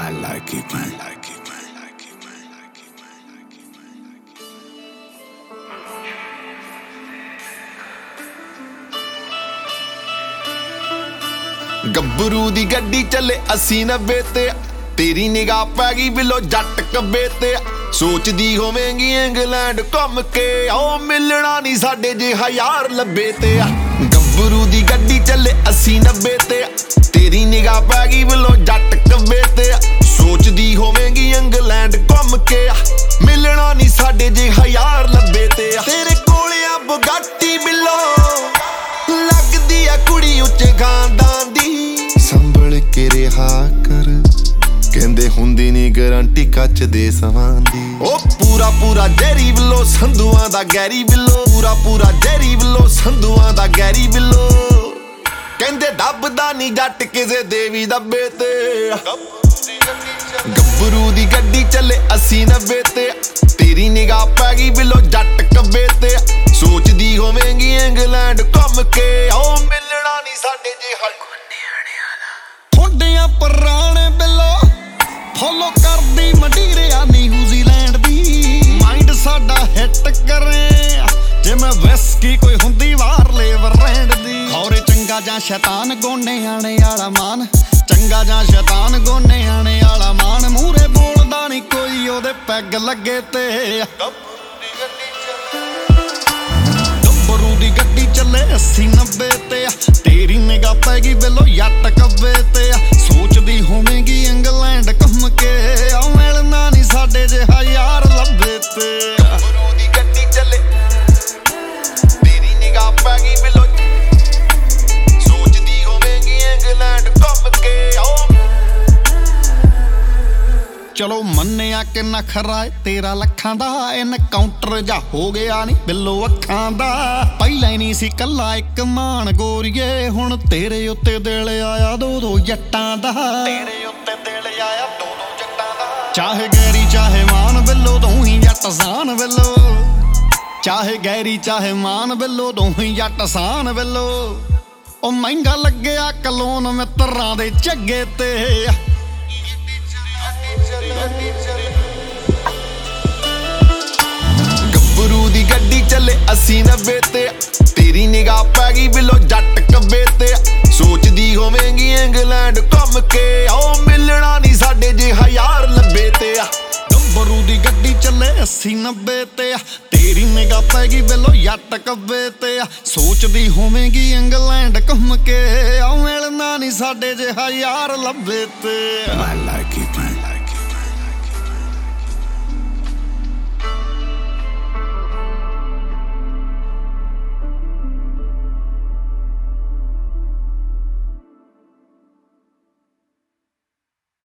I like it, man. ਗੱਭਰੂ ਦੀ ਗੱਡੀ ਚੱਲੇ 80-90 ਤੇ ਤੇਰੀ ਨਿਗਾਹ ਪੈ ਗਈ ਬਿਲੋ ਜੱਟ ਕੱਬੇ ਤੇ ਸੋਚਦੀ ਹੋਵੇਂਗੀ ਇੰਗਲੈਂਡ ਘੁੰਮ ਕੇ ਉਹ ਮਿਲਣਾ ਨਹੀਂ ਸਾਡੇ ਜਿਹਾ ਯਾਰ ਲੱਭੇ ਤੇ ਗੱਭਰੂ ਦੀ ਗੱਡੀ ਚੱਲੇ 80-90 ਤੇ ਤੇਰੀ ਨਿਗਾਹ ਪੈ ਗਈ ਬਿਲੋ ਜੱਟ ਕੱਬੇ ਤੇ ਸੋਚਦੀ ਹੋਵੇਂਗੀ ਇੰਗਲੈਂਡ ਘੁੰਮ ਕੇ ਮਿਲਣਾ ਨਹੀਂ ਸਾਡੇ ਜਿਹਾ ਯਾਰ ਲੱਭੇ ਤੇ ਤੇਰੇ ਕੋਲ ਆ ਬੁਗਾਟੀ ਬਿਲੋ ਲੱਗਦੀ ਆ ਕੁੜੀ ਉੱਚੇ ਖਾਨਦਾਨ ਦੀ ਸੰਭਲ ਕੇ ਰਿਹਾ ਕਰ ਕਹਿੰਦੇ ਹੁੰਦੀ ਨੀ ਗਾਰੰਟੀ ਕੱਚ ਦੇ ਸਮਾਨ ਦੀ ਉਹ ਪੂਰਾ ਜੈਰੀ ਬਿੱਲੋ ਸੰਧੂਆਂ ਦਾ ਗੈਰੀ ਬਿੱਲੋ ਪੂਰਾ ਜੈਰੀ ਬਿੱਲੋ ਸੰਧੂਆਂ ਦਾ ਗੈਰੀ ਬਿੱਲੋ ਕਹਿੰਦੇ ਦੱਬਦਾ ਨੀ ਜੱਟ ਕਿਸੇ ਦੇਵੀ ਦੱਬੇ ਤੇ ਗੱਭਰੂ ਦੀ ਗੱਡੀ ਚੱਲੇ 80-90 ਤੇ ਤੇਰੀ ਨਿਗਾਹ ਪੈ ਗਈ ਬਿੱਲੋ ਜੱਟ ਕੱਬੇ ਤੇ ਸੋਚਦੀ ਹੋਵੇਂਗੀ ਇੰਗਲੈਂਡ ਘੁੰਮ ਕੇ ਉਹ ਮਿਲਣਾ ਨੀ ਸਾਡੇ ਜਿਹਾ ਥੋੜਿਆਂ ਪੁਰਾਣੇ ਬਿੱਲੋ ਫੋਲੋ ਕਰਦੀ ਮੰਡੀਰਿਆ ਨਿਊਜ਼ੀਲੈਂਡ ਦੀ ਮਾਈਂਡ ਸਾਡਾ ਹਿੱਟ ਕਰੇ ਜੇ ਮੈਂ ਵਿਸਕੀ ਕੋਈ ਹੁੰਦੀ ਬਾਹਰ ਲੇਵਰ ਰੈਂਡ ਦੀ ਖੌਰੇ ਚੰਗਾ ਜਾਂ ਸ਼ੈਤਾਨ ਗੋਨੇ ਆਣੇ ਵਾਲਾ ਮਾਨ ਚੰਗਾ ਜਾਂ ਸ਼ੈਤਾਨ ਗੋਨੇ ਆਣੇ ਵਾਲਾ ਮਾਨ ਮੂਹਰੇ ਬੋਲਦਾ ਨਹੀਂ ਕੋਈ ਉਹਦੇ ਪੈਗ ਲੱਗੇ ਤੇ ਗੱਭਰੂ ਦੀ ਗੱਡੀ ਚੱਲੇ 80-90 ਤੇ ਤੇਰੀ ਨਿਗਾਹ ਪੈ ਗਈ ਬਿੱਲੋ ਜੱਟ ਕੱਬੇ ਤੇ ਸੋਚਦੀ ਹੋਵੇਂਗੀ ਇੰਗਲੈਂਡ ਘੁੰਮ ਕੇ ਆ ਮਿਲਣਾ ਨਹੀਂ ਸਾਡੇ ਜਿਹਾ ਯਾਰ ਲੱਭੇ ਤੇ ਗੱਭਰੂ ਦੀ ਗੱਡੀ ਚੱਲੇ ਤੇਰੀ ਨਿਗਾਹ ਪੈ ਗਈ ਬਿੱਲੋ ਸੋਚਦੀ ਹੋਵੇਂਗੀ ਇੰਗਲੈਂਡ ਘੁੰਮ ਕੇ ਚਲੋ ਮੰਨਿਆ ਕਿ ਨਖਰਾ ਤੇਰਾ ਲੱਖਾਂ ਦਾ ਐਨਕਾਊਂਟਰ ਜਾ ਹੋ ਗਿਆ ਨੀ ਬਿੱਲੋ ਅੱਖਾਂ ਦਾ ਪਹਿਲਾਂ ਹੀ ਨਹੀਂ ਸੀ ਕੱਲਾ ਇੱਕ ਮਾਨ ਗੋਰੀਏ ਹੁਣ ਤੇਰੇ ਉੱਤੇ ਦਿਲ ਆਇਆ ਦੋ ਜੱਟਾਂ ਦਾ ਤੇਰੇ ਉੱਤੇ ਦਿਲ ਆਇਆ ਦੋ ਜੱਟਾਂ ਦਾ ਚਾਹੇ ਗੈਰੀ ਚਾਹੇ ਮਾਨ ਬਿੱਲੋ ਦੋਹੀ ਜੱਟ ਸਾਨ ਬਿੱਲੋ ਚਾਹੇ ਗੈਰੀ ਚਾਹੇ ਮਾਨ ਬਿੱਲੋ ਦੋਹੀ ਜੱਟ ਸਾਨ ਬਿੱਲੋ ਉਹ ਮਹਿੰਗਾ ਲੱਗਿਆ ਕਲੋਨ ਮਿੱਤਰਾਂ ਦੇ ਝੱਗੇ ਤੇ ਗੱਭਰੂ ਦੀ ਗੱਡੀ ਚੱਲੇ 80-90 ਤੇ ਤੇਰੀ ਨਿਗਾਹ ਪੈ ਗਈ ਬਿੱਲੋ ਜੱਟ ਕੱਬੇ ਤੇ ਸੋਚਦੀ ਹੋਵੇਂਗੀ ਇੰਗਲੈਂਡ ਘੁੰਮ ਕੇ ਉਹ ਮਿਲਣਾ ਨਹੀਂ ਸਾਡੇ ਜਿਹਾ ਯਾਰ ਲੱਭੇ ਤੇ ਗੱਭਰੂ ਦੀ ਗੱਡੀ ਚੱਲੇ 80-90 ਤੇ ਤੇਰੀ ਨਿਗਾਹ ਪੈ ਗਈ ਬਿੱਲੋ ਜੱਟ ਕੱਬੇ ਤੇ ਸੋਚਦੀ ਹੋਵੇਂਗੀ ਇੰਗਲੈਂਡ ਘੁੰਮ ਕੇ ਉਹ ਮਿਲਣਾ ਨਹੀਂ ਸਾਡੇ ਜਿਹਾ ਯਾਰ ਲੱਭੇ ਤੇ I like it, man.